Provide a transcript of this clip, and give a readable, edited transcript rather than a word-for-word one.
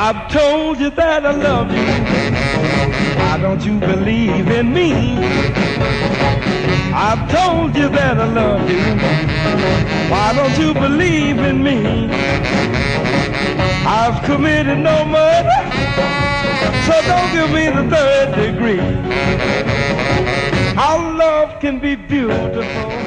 I've told you that I love you. Why don't you believe in me? I've told you that I love you. Why don't you believe in me? I've committed no murder, so don't give me the third degree. Our love can be beautiful.